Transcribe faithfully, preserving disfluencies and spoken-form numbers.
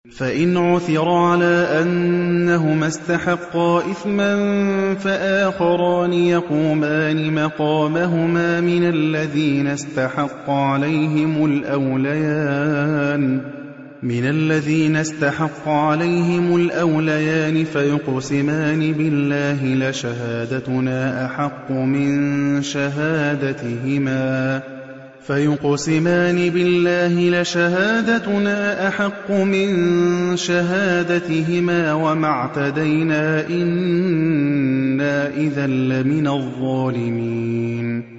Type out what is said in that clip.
فإن عثر على أنهما استحقا إثما فآخران يقومان مقامهما من الذين استحق عليهم الأوليان من الذين استحق عليهم الأوليان فيقسمان بالله لشهادتنا أحق من شهادتهما فيقسمان بالله لشهادتنا أحق من شهادتهما وما اعتدينا إنا إذا لمن الظالمين